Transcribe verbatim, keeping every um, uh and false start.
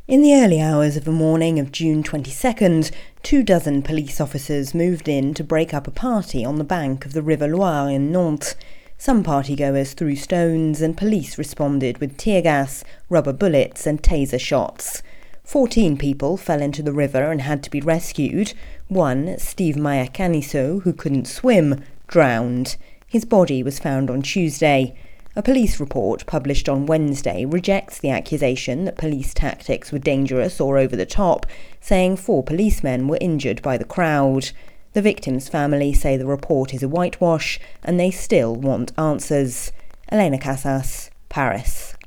In the early hours of the morning of June twenty-second, two dozen police officers moved in to break up a party on the bank of the River Loire in Nantes. Some partygoers threw stones and police responded with tear gas, rubber bullets and taser shots. Fourteen people fell into the river and had to be rescued. One, Steve Maia-Canisso, who couldn't swim, drowned. His body was found on Tuesday. A police report published on Wednesday rejects the accusation that police tactics were dangerous or over the top, saying four policemen were injured by the crowd. The victims' family say the report is a whitewash and they still want answers. Elena Casas, Paris.